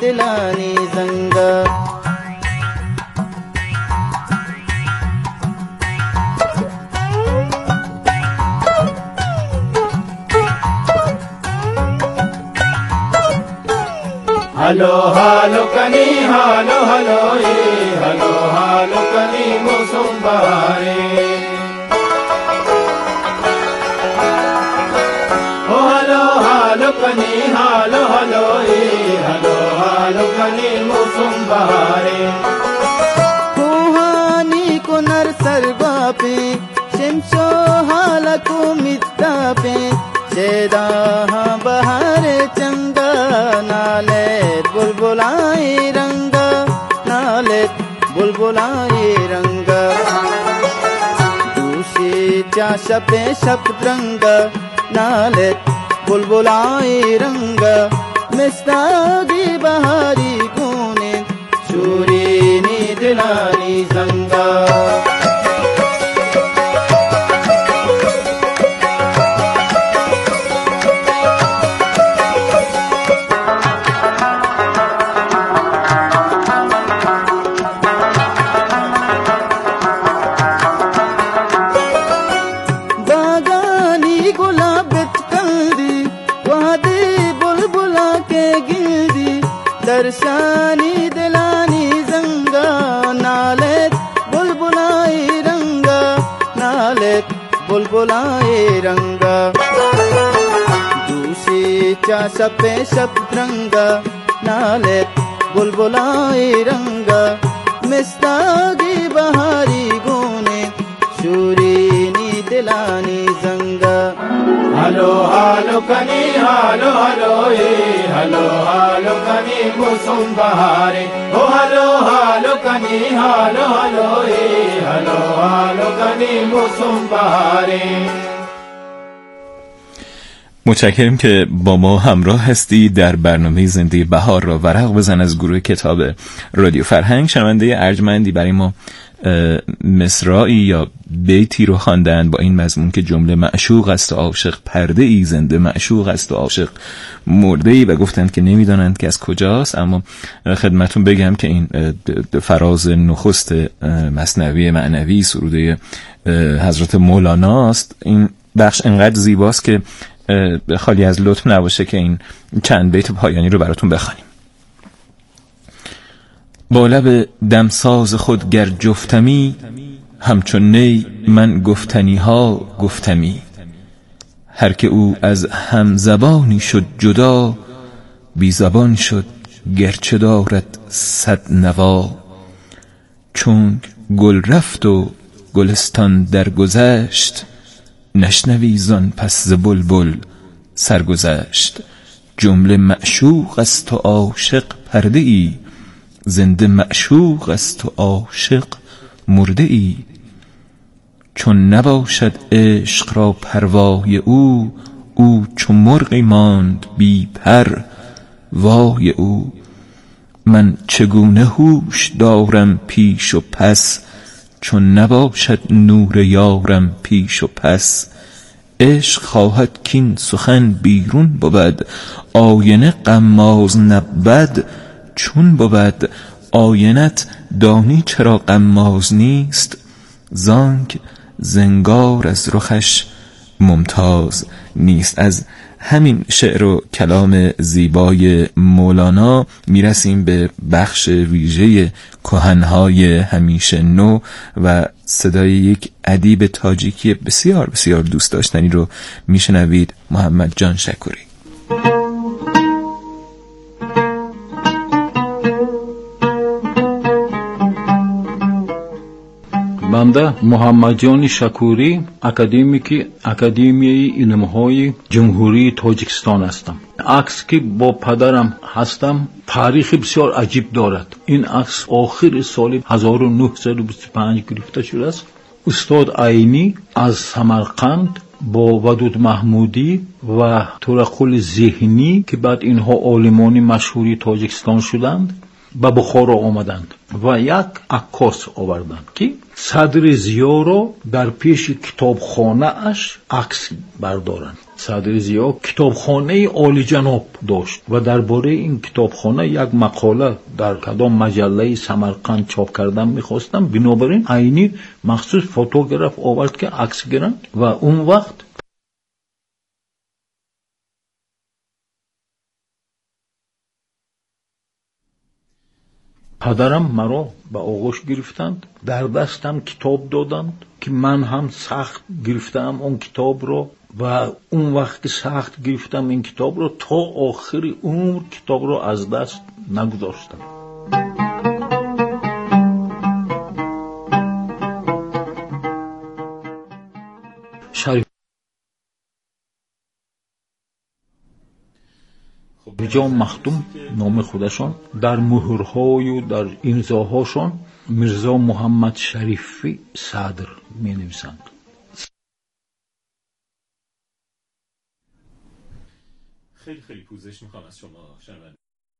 دلانی زنگا هلو هلو کنی هلو هلو هلو هلو کنی موسم بهاری او هلو هلو کنی هلو هلو هلو هلو کنی موسم بهاری کوهانی کو نر سربا پہ شمشو حالکو مدتا پہ شیدا ہاں بہار چنگا نالت بلبلائی رنگا نالت بلبلائی رنگا دوشی چاشا پہ شپ رنگا نالت بلبلائی رنگا مستاگی بہاری گونے شورینی دلانی زنگا درشانی دلانی زنگا نالت بلبلائی رنگا نالت بلبلائی رنگا دوشی چاشا پہ شب رنگا نالت بلبلائی رنگا مستاگی بہاری گونے شورینی دلانی زنگا هلو هلو کنی هلو هلو هلو هلو کنی موسم بهاری او هلو هلو کنی هلو هلو هلو هلو کنی موسم بهاری. متشکرم که با ما همراه هستی در برنامه زنده بهار را ورق بزن از گروه کتاب رادیو فرهنگ. شنونده ارجمندی برای ما مصرعی یا بیتی رو خواندند با این مضمون که جمله معشوق است و عاشق پرده ای، زنده معشوق است و عاشق مرده ای، و گفتند که نمیدانند که از کجاست. اما خدمتون بگم که این فراز نخست مثنوی معنوی سروده حضرت مولانا است. این بخش انقدر زیباست که خالی از لطف نباشه که این چند بیت پایانی رو براتون بخوانیم. با لب دمساز خود گر جفتمی، همچون نی من گفتنی ها گفتمی. هر که او از هم زبانی شد جدا، بی زبان شد گرچه دارد صد نوا. چون گل رفت و گلستان درگذشت، نشنوی زان پس ز بلبل سرگذشت. جمله معشوق است و عاشق پرده ای، زنده معشوق است و عاشق مرده ای. چون نباشد عشق را پروای او، او چو مرغی ماند بی پر وای او. من چگونه هوش دارم پیش و پس، چون نباشد نور یارم پیش و پس. عشق خواهد کین سخن بیرون بود، آینه غماز نبود چون بود. آینت دانی چرا غماز نیست، زانک زنگار از رخش ممتاز نیست. از همین شعر و کلام زیبای مولانا میرسیم به بخش ویژه کهنهای همیشه نو و صدای یک ادیب تاجیکی بسیار بسیار دوست داشتنی رو میشنوید، محمد جان شکوری. بنده محمد جان شکوری، اکادمیای علم‌های جمهوری تاجیکستان هستم. عکس که با پدرم هستم تاریخ بسیار عجیب دارد. این عکس آخر سال 1925 گرفته شده است. استاد عینی از سمرقند با ودود محمودی و ترقل ذهنی که بعد اینها عالمان مشهوری تاجیکستان شدند به بخارا آمدند و یک عکاس آوردند که صدر ضیا را در پیش کتابخانه اش عکس بردارند. صدر ضیا کتابخانه عالی جناب داشت و درباره این کتابخانه یک مقاله در کدام مجله سمرقند چاپ کردن میخواستم، بنابراین عینی مخصوص فوتوگراف آورد که عکس گیرن و اون وقت پدرم مرا به آغوش گرفتند، در دستم کتاب دادند که من هم سخت گرفتم اون کتاب رو و اون وقت که سخت گرفتم این کتاب رو تا آخر عمر کتاب رو از دست نگذاشتم. رجا مختوم نام خودشان در مهرهای و در امضاهاشان میرزا محمد شریفی صدر می نویسند. خیلی پوزش میخوام از شما شنونده.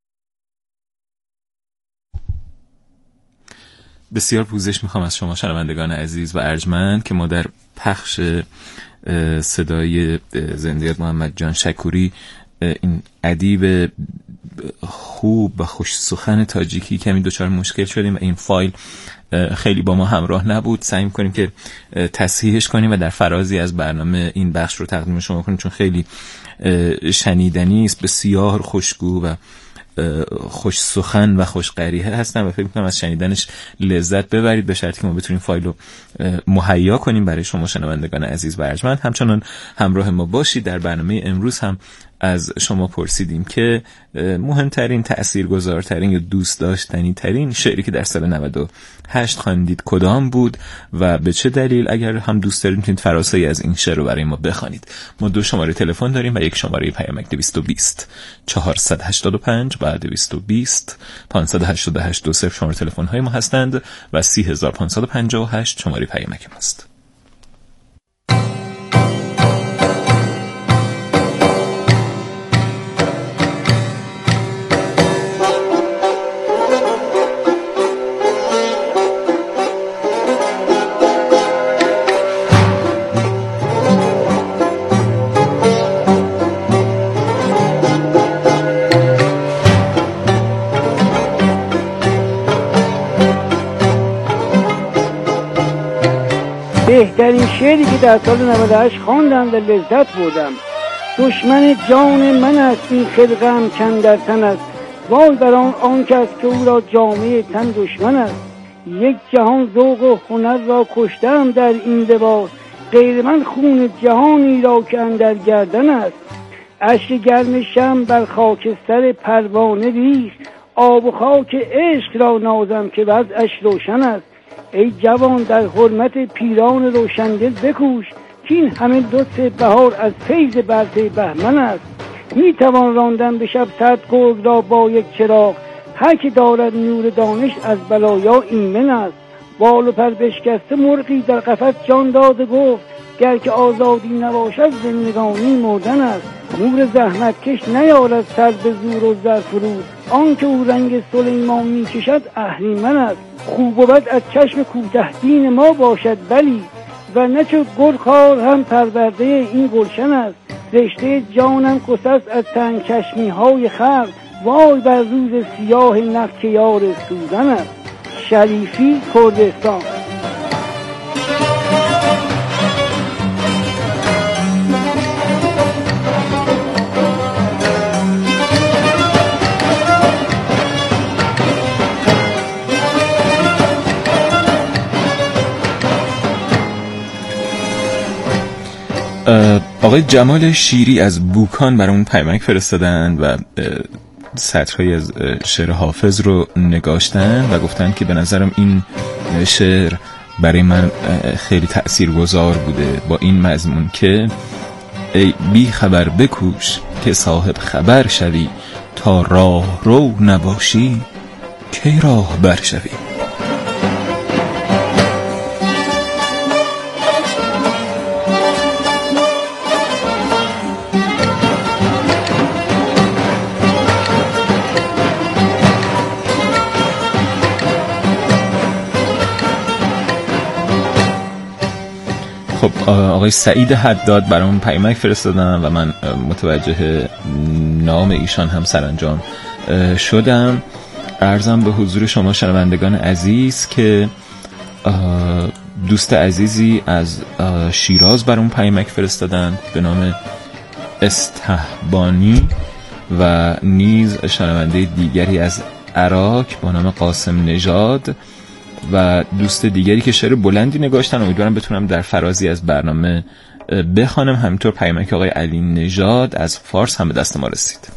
بسیار پوزش میخوام از شما شنوندگان عزیز و ارجمند که ما در پخش صدای زنده محمد جان شکوری این ادیب خوب و خوش سخن تاجیکی کمی دچار مشکل شدیم و این فایل خیلی با ما همراه نبود. سعی می‌کنیم که تصحیحش کنیم و در فرازی از برنامه این بخش رو تقدیم شما کنیم چون خیلی شنیدنی است، بسیار خوشگو و خوش سخن و خوش قریحه هستن و فکر می‌کنم از شنیدنش لذت ببرید، به شرطی که ما بتونیم فایل رو مهیا کنیم برای شما شنوندگان عزیز و ارجمند. همچنان همراه ما باشید. در برنامه امروز هم از شما پرسیدیم که مهمترین، تأثیرگذارترین یا دوست داشتنی ترین شعری که در سال 98 خواندید کدام بود و به چه دلیل؟ اگر هم دوست دارید میتونید فراسایی از این شعر رو برای ما بخوانید. ما 2 شماره تلفن داریم و یک شماره پیامک 220 485 بعد 220 588 20 شماره تلفن های ما هستند و 30558 شماره پیامک ماست. بهترین شعری که در سال 98 خواندم و لذت بردم: دشمن جان من است این خلقم کاندر تن است، وای بر آن کس که او را جامعه تن دشمن است. یک جهان ذوق و هنر را کشتم در این لباس، غیر من خون جهانی را که اندر گردن است. اشک گرم شمع بر خاکستر پروانه ریخت، آب و خاک عشق را نازم که وضعش روشن است. ای جوان در حرمت پیران روشندل بکوش، که این همه لطف بهار از فیض برده بهمن است. می توان راندن به شب 100 گرگ را با یک چراغ، هر که دارد نور دانش از بلایا ایمن است. بال و پر بشکسته مرغی در قفس جان داده گفت، گر که آزادی نباشد زندگانی مردن است. مور زحمت کش نیارد سر به زور و زر فرود، آن که او رنگ سلیمان می کشد اهریمن است. خوب و بد از چشم کوته دین ما باشد بلی، و نه چو گل خار هم پرورده این گلشن است. رشته جانم قصص از تنگ چشمی های خلق، وای بر روز سیاه نفس که یار سوزن است. شریفی، کردستان. آقای جمال شیری از بوکان برامون پیامک فرستادن و سطرهایی از شعر حافظ رو نگاشتن و گفتن که به نظرم این شعر برای من خیلی تأثیرگذار بوده، با این مضمون که ای بی خبر بکوش که صاحب خبر شوی، تا راه رو نباشی کی راه بر شوی. خب آقای سعید حداد برام پیامک فرستادن و من متوجه نام ایشان هم سرانجام شدم. عرضم به حضور شما شنوندگان عزیز که دوست عزیزی از شیراز برام پیامک فرستادن به نام استهبانی و نیز شنونده دیگری از عراق با نام قاسم نژاد و دوست دیگری که شعر بلندی نگاشتن. امیدوارم بتونم در فرازی از برنامه بخوانم. همینطور پیامک آقای علی نژاد از فارس هم به دست ما رسید.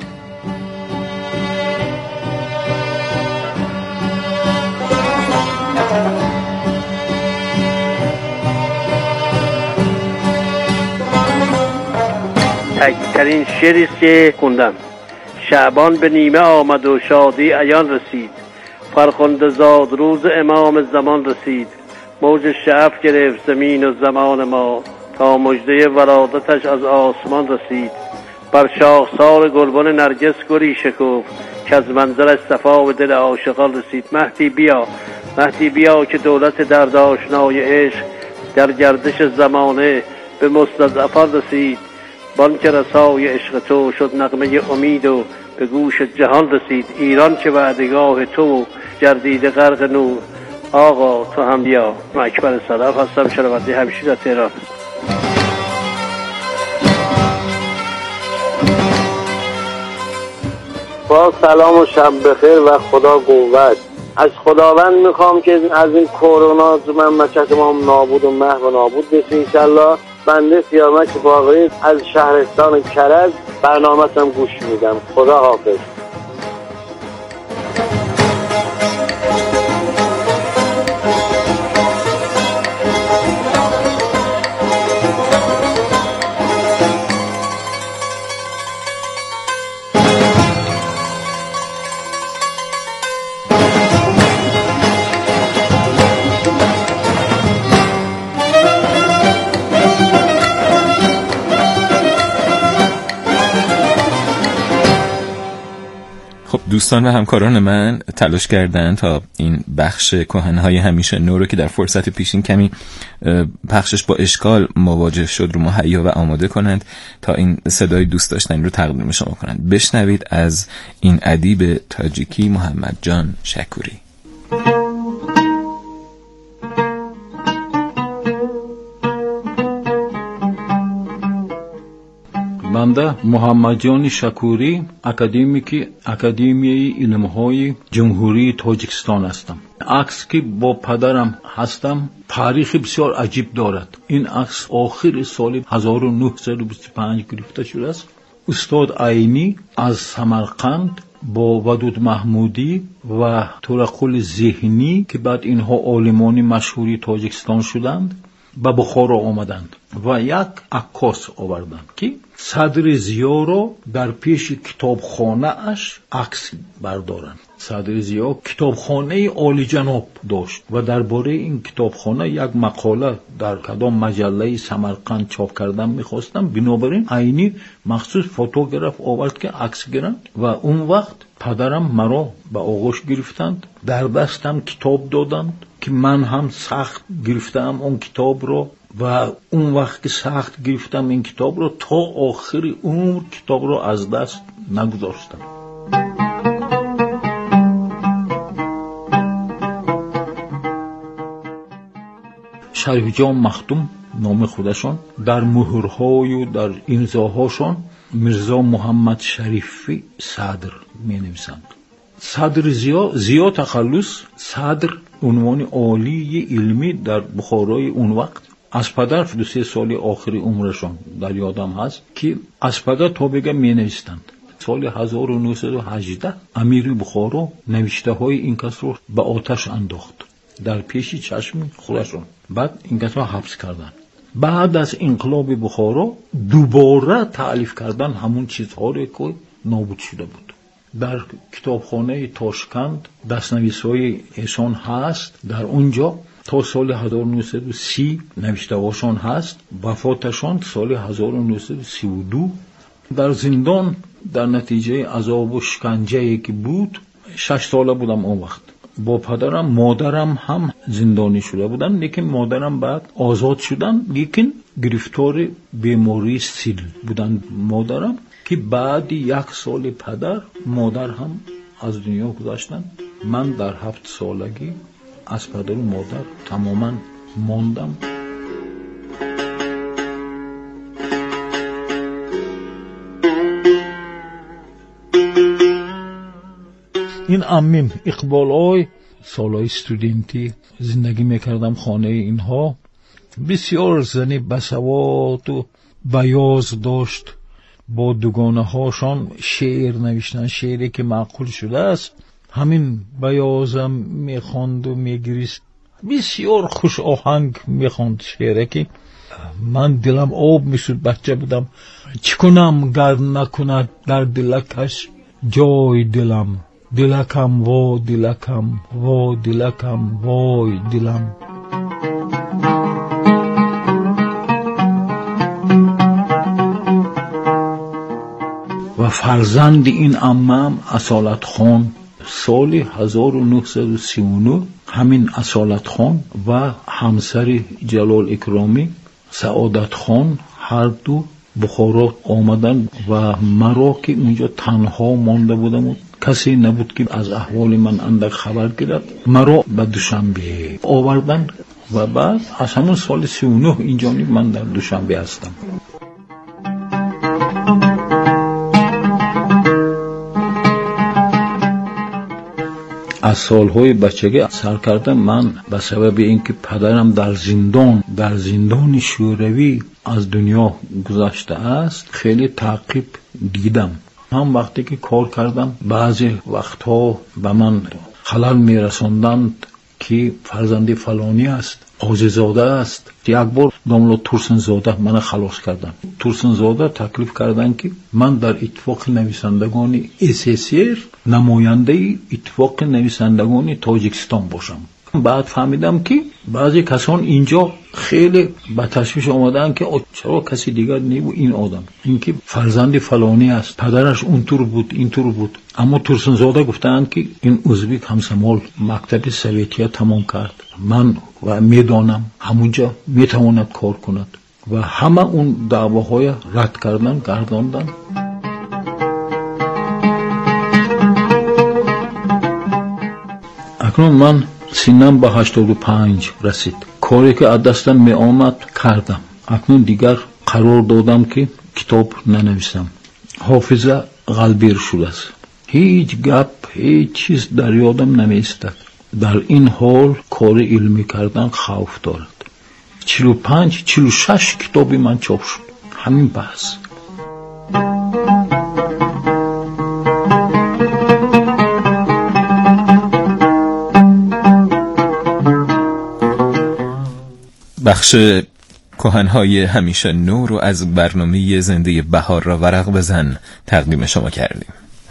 تکترین شعری که خوندم. شعبان به نیمه آمد و شادی عیان رسید، فرخنده زاد روز امام زمان رسید. موج شعف گرفت زمین و زمان ما، تا مژده ولادتش از آسمان رسید. بر شاخسار گلبن نرگس گلی شکفت، که از منظرش صفا به دل عاشقان رسید. مهدی بیا، مهدی بیا که دولت درد آشنای عشق، در گردش زمانه به مستضعفان رسید. بان که رسای عشق تو شد نغمه امید و به گوش جهان رسید. ایران که وعدگاه تو گردیده غرق نور، آقا تو هم بیا. من اکبر صدف هستم، شنونده همیشه در تهران. با سلام و شب بخیر و خدا قوت. از خداوند میخوام که از این کرونا مملکت ما نابود و محو و نابود بشه انشالله. بنده سیامک باقری از شهرستان کرج برنامه‌ام گوش میدم. خدا حافظ. دوستان و همکاران من تلاش کردن تا این بخش کهنهای همیشه نو رو که در فرصت پیشین کمی پخشش با اشکال مواجه شد رو مهیا و آماده کنند تا این صدای دوست داشتنی رو تقدیم شما کنند. بشنوید از این ادیب تاجیکی محمد جان شکوری. بنده محمد جان شکوری اکادمیای علم‌های جمهوری تاجیکستان هستم. عکس که با پدرم هستم تاریخ بسیار عجیب دارد. این عکس آخر سال 1925 گرفته شده است. استاد عینی از سمرقند با ودود محمودی و تورقل ذهنی که بعد اینها عالمان مشهوری تاجیکستان شدند به بخارا آمدند و یک عکاس آوردند که صدر ضیا را در پیش کتابخانه اش عکس بردارند. صدر ضیا کتابخانه عالی جناب داشت و درباره این کتابخانه یک مقاله در کدام مجله سمرقند چاپ کردن میخواستم. بنابراین عینی مخصوص فوتوگراف آورد که عکس گیرند و اون وقت پدرم مرا به آغوش گرفتند، در دستم کتاب دادند که من هم سخت گرفتم اون کتاب رو و اون وقت که سخت گرفتم این کتاب رو تا آخر عمر کتاب رو از دست نگذاشتم. شریف جان مختوم نام خودشان در مهرهای و در امضاهاشان میرزا محمد شریفی صدر می نویسند. صدر ضیا تخلص صدر عنوان عالی علمی در بخارای اون وقت از پدر 23 سال آخری عمرشان در یادم هست که از پدر تا بگه می نویستند. سال 1918 امیر بخارا نوشته های این کس رو به آتش انداخت در پیش چشم خودشون. بعد این کس رو حبس کردن. بعد از انقلاب بخارا دوباره تألیف کردن همون چیزها رو که نابود شده بود. در کتابخانه تاشکند دستنویس‌های ایشان هست، در اونجا تا سال 1930 نوشته هاشان هست. وفاتشان سال 1932 در زندان در نتیجه عذاب و شکنجه‌ای که بود 6 ساله بودم اون وقت. با پدرم مادرم هم زندانی شده بودن، لیکن مادرم بعد آزاد شدن، لیکن گرفتار بیماری سیل بودن مادرم که بعد 1 سال پدر مادر هم از دنیا گذشتن. من در 7 سالگی از پدر و مادر تماما ماندم. این امیم اقبالای سالهای استودنتی زندگی میکردم خانه اینها. بسیار زنی بسواد و بیاز داشت. با دوگانه هاشان شعر نوشتن، شعری که معقول شده است. همین بیازم میخواند و میگریست، بسیار خوش آهنگ میخواند شعری که من دلم آب میشد. بچه بودم. چی کنم گر نکند در دلکش جای دلم، دلکم وا دلکم وا دلکم وای دلم. و فرزند این عمم اصالت خان سال 1939 همین اصالت خان و همسر جلال اکرامی سعادت خان هر دو بخارا آمدن و مرا که اونجا تنها مانده بودم، کسی نبود که از احوال من اندک خبر گیرد، مرا به دوشنبه آوردن و بعد از همون سال 39 اینجا من در دوشنبه هستم. از سالهای بچگی سر کردم من به سبب اینکه پدرم در زندان شوروی از دنیا گذشته است خیلی تعقیب دیدم. هم وقتی که کار کردم بعضی وقتها به من خلل میرساندند که فرزند فلانی است، قاضی‌زاده است. یک بار داملا تورسنزاده من خلاص کردن. تورسنزاده تکلیف کردن که من در اتفاق نویسندگان SSR نماینده اتفاق نویسندگان تاجیکستان باشم. بعد فهمیدم که بعضی کسان اینجا خیلی به تشویش آمدن که چرا کسی دیگر نیست این آدم، اینکه فرزند فلانی است، پدرش اونطور بود اینطور بود. اما تورسنزاده گفتند که این ازبک همسمال مکتب سوویتیه تمام کرد، من و میدانم همونجا میتواند کار کند و همه اون دعواهای رد کردن گرداندن. اکنون من سینم به 85 رسید. کاری که از دستم می آمد کردم. اکنون دیگر قرار دادم که کتاب ننویسم. حافظه غلبیر شده است. هیچ گپ هیچ چیز در یادم نمیستد. در این حال کار علمی کردن خوف دارد. 45-46 کتابی من چاپ شد. همین بحث. بخش کهن‌های همیشه نو رو از برنامه زنده بهار را ورق بزن تقدیم شما کردیم.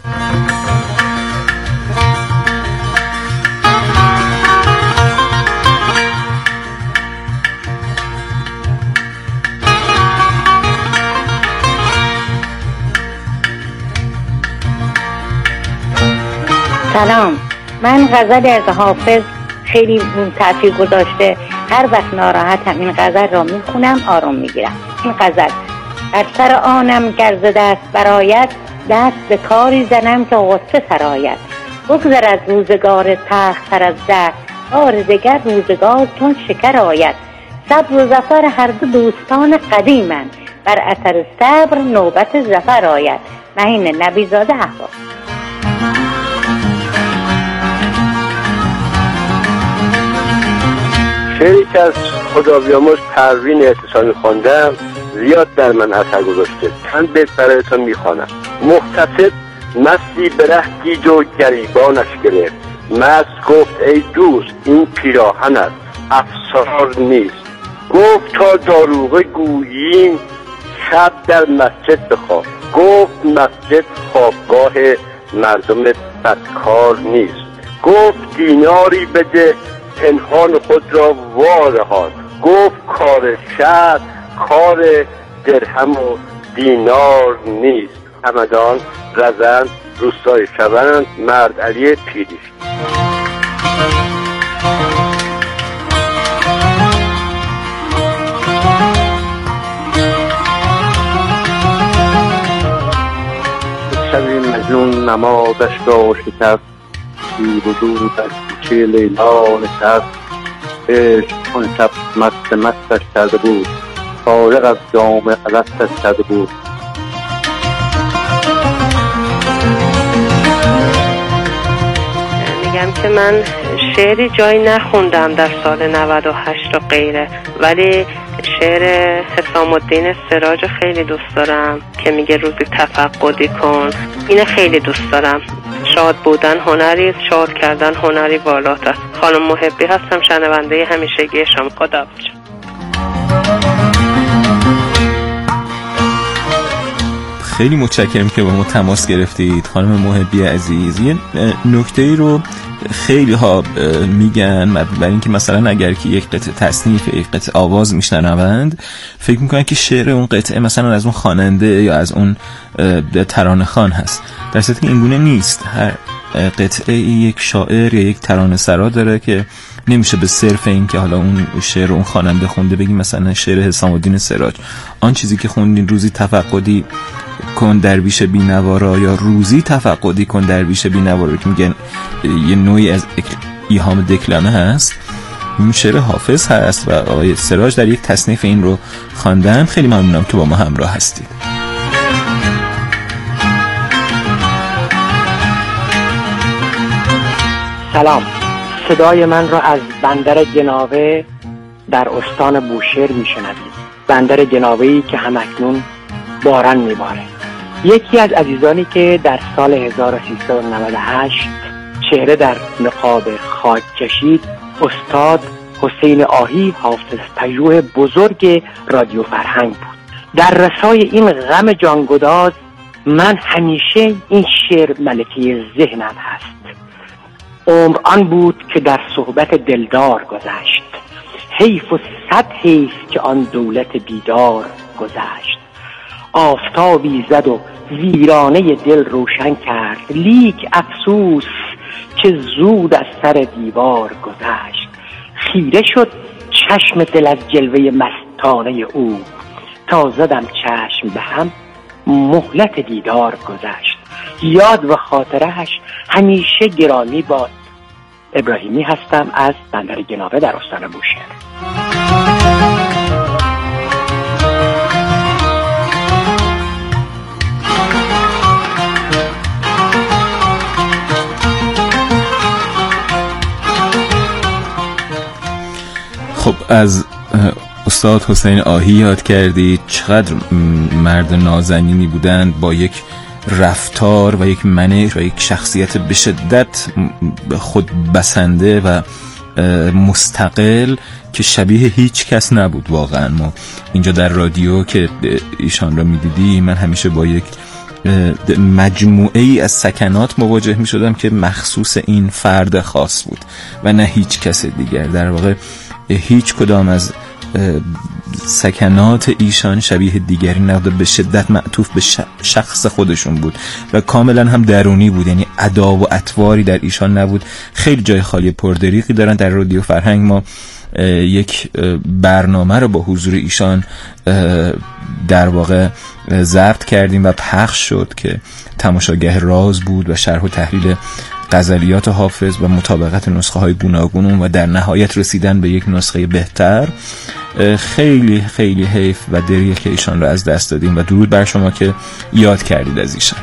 سلام، من غزل از حافظ خیلی تأثیر گذاشته. هر وقت ناراحتم این غزل را میخونم آرام میگیرم. این غزل: در سر آنم گر ز دست برآید، دست به کاری زنم که غصه سرآید. بگذر از روزگار تلخ تر از زهر، بار دگر روزگار چون شکر آید. صبر و ظفر هر دو دوستان قدیمند، بر اثر صبر نوبت ظفر آید. معین نبیزاده احباب. شعری که از خدا بیامرز پروین احتسامی خواندم زیاد در من اثر گذاشته. چند بیت برایتان میخوانم. محتسب مستی به ره گیج و گریبانش گرفت، مست گفت ای دوست این پیراهن است افسار نیست. گفت تا داروغه گوییم شب در مسجد بخواب، گفت مسجد خوابگاه مردم بدکار نیست. گفت دیناری بده پنهان خود را وارهان، گفت کار شهر کار درهم و دینار نیست. همدان رزند روستای شوند مرد علی پیریش. شبی مجنون نمازش را شکست، دور و دور در کوچه لیلا نشست. عشق آن شب مستش کرده بود، فارغ از جام الستش کرده بود. میگم که من شعری جایی نخوندم در سال 98 و غیره، ولی شعر حسام الدین سراج خیلی دوست دارم که میگه روزی تفقدی کن. اینه خیلی دوست دارم. شاد بودن هنری، شاد کردن هنری بالاتر. خانم محبی هستم، شنونده همیشگی شما. خدا بچه. خیلی متشکرم که با ما تماس گرفتید خانم محبی عزیز. یه نکته ای رو خیلی ها میگن برای اینکه مثلا اگر که یک قطعه تصنیف، یک قطعه آواز میشنوند فکر میکنن که شعر اون قطعه مثلا از اون خواننده یا از اون ترانه خوان هست، در صورتی که این گونه نیست. هر قطعه یک شاعر یا یک ترانه سرا داره که نمیشه به صرف این که حالا اون شعر اون خواننده خونده بگیم مثلا شعر حسام الدین سراج. آن چیزی که خوندین روزی تفقدی کن درویش بی‌نوا، یا روزی تفقدی کن درویش بی‌نوا که میگن یه نوعی از ایهام دکلمه هست، این شعر حافظ هست و آقای سراج در یک تصنیف این رو خواندن. خیلی ممنونم که با ما همراه هستید. سلام، صدای من را از بندر گناوه در استان بوشهر میشنوید. بندر گناوه‌ای که همکنون باران میباره. یکی از عزیزانی که در سال 1398 چهره در نقاب خاک کشید استاد حسین آهی، حافظ پژوه بزرگ رادیو فرهنگ بود. در رسای این غم جانگداز من همیشه این شعر ملکه ذهنم هست. عمر آن بود که در صحبت دلدار گذشت، حیف و صد حیف که آن دولت بیدار گذشت. آفتابی زد و ویرانه دل روشن کرد، لیک افسوس که زود از سر دیوار گذشت. خیره شد چشم دل از جلوه مستانه او، تا زدم چشم به هم مهلت دیدار گذشت. یاد و خاطرهش همیشه گرامی باد. ابراهیمی هستم از بندر گناوه در استان بوشهر. خب از استاد حسین آهی یاد کردید. چقدر مرد نازنینی بودند، با یک رفتار و یک منش و یک شخصیت به شدت خود بسنده و مستقل که شبیه هیچ کس نبود. واقعا ما اینجا در رادیو که ایشان را میدیدیم من همیشه با یک مجموعه ای از سکنات مواجه می شدم که مخصوص این فرد خاص بود و نه هیچ کس دیگر. در واقع هیچ کدام از سکنات ایشان شبیه دیگری نبود، به شدت معطوف به شخص خودشون بود و کاملا هم درونی بود، یعنی ادا و اطواری در ایشان نبود. خیلی جای خالی پردریقی دارن. در رادیو فرهنگ ما یک برنامه رو با حضور ایشان در واقع ضبط کردیم و پخش شد که تماشاگاه راز بود و شرح و تحلیل غزلیات حافظ و مطابقت نسخه های گوناگون و در نهایت رسیدن به یک نسخه بهتر. خیلی خیلی حیف و دریغ که ایشان رو از دست دادیم و درود بر شما که یاد کردید از ایشان.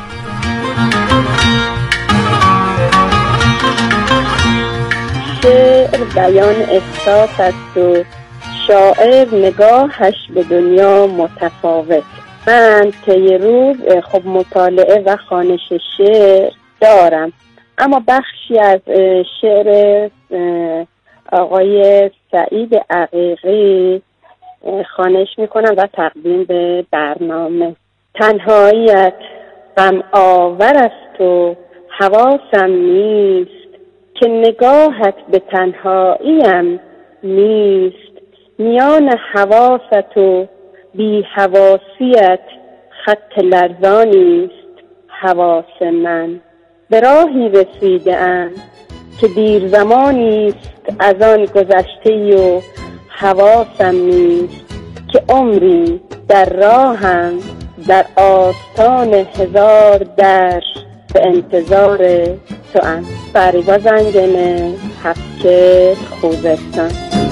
شعر بیان احساس است و شاعر نگاهش به دنیا متفاوت. من طی روز خب مطالعه و خوانش شعر دارم، اما بخشی از شعر آقای سعید عقیقی خوانش میکنم و تقدیم به برنامه. تنهاییت غم آور است و حواسم نیست، که نگاهت به تنهاییم نیست. میان حواست و بی حواسیت خط لرزانیست حواس من. به راهی رسیده‌ام که دیر زمانی است از آن گذشته و حواسم نیست، که عمری در راهم در آستان هزار در به انتظار تو ام. فریبا زنگنه، هفته خوزستان.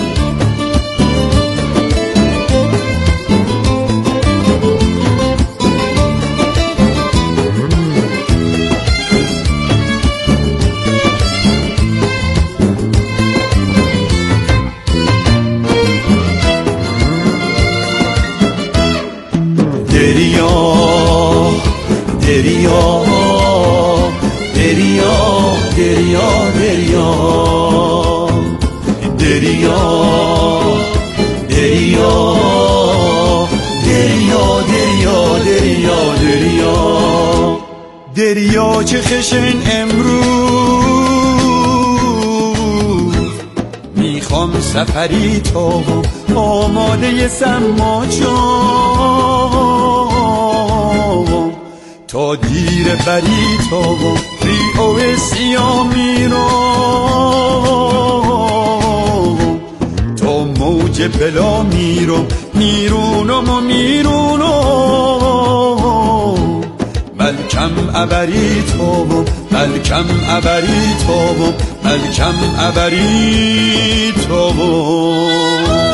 دریا دریا دریا دریا دریا دریا دریا دریا دریا دریا دریا دریا چه خشن امروز، میخوام سفری تا آماده سماجام، تا دیر بری تا ریو سیاه میرم، تا موج بلا میرم میرونم و میرونم، ملکم ابری تابم ملکم ابری تابم ملکم ابری تابم.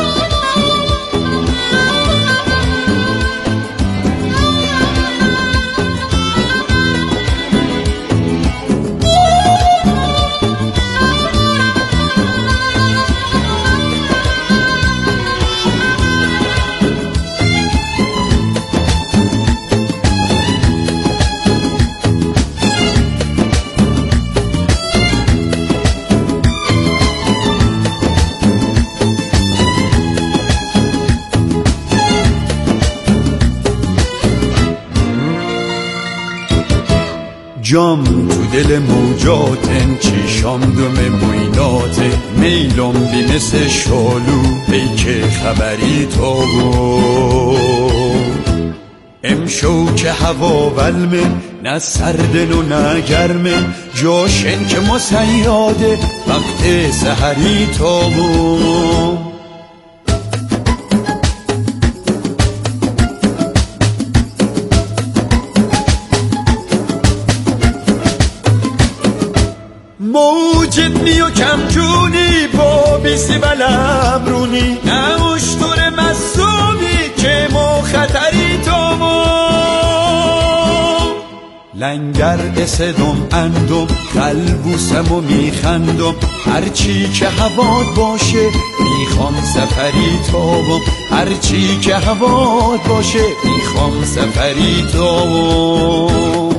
جام تو دل موجاتن، چیشام دم موینات، میلم بی مثل شالو ای که خبری تو امشو که هوا ولمه، نه سردن و نه گرمه، جاشن که مسیاده وقت سحری تو موجدنی و کمجونی با بیسی و لبرونی، نه اشتر مصومی که ما خطری تو لنگر اسدم اندم قلبوسم و میخندم، هرچی که هواد باشه میخوام سفری تابم، هرچی که هواد باشه میخوام سفری تابم.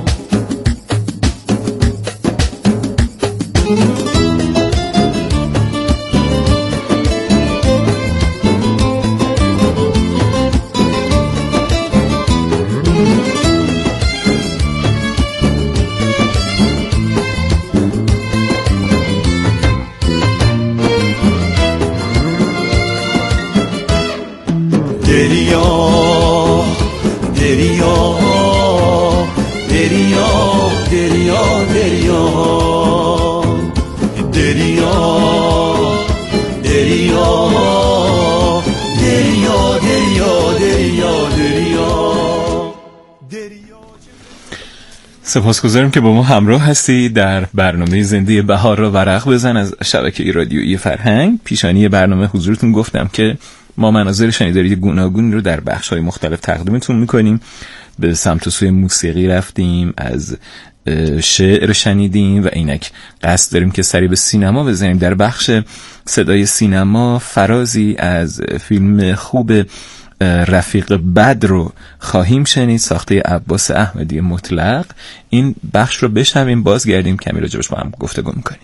دریا دریا دریا دریا دریا دریا دریا دریا دریا دریا. سپاسگزارم که با ما همراه هستی در برنامه زنده بهار را ورق بزن از شبکه رادیویی فرهنگ. پیشانی برنامه حضورتون گفتم که ما مناظر شنیداری گوناگونی رو در بخش‌های مختلف تقدیمتون می‌کنیم. به سمت و سوی موسیقی رفتیم، از شعر شنیدیم و اینک قصد داریم که سری به سینما بزنیم. در بخش صدای سینما فرازی از فیلم خوب رفیق بد رو خواهیم شنید، ساخته عباس احمدی مطلق. این بخش رو بشنویم، بازگردیم کمی راجبش با هم گفتگو می‌کنیم.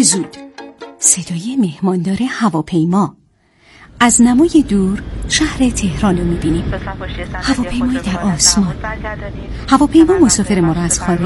زود. صدای مهماندار هواپیما. از نمای دور شهر تهران رو می‌بینیم. هواپیمایی در آسمان. هواپیما مسافر ما را از خارج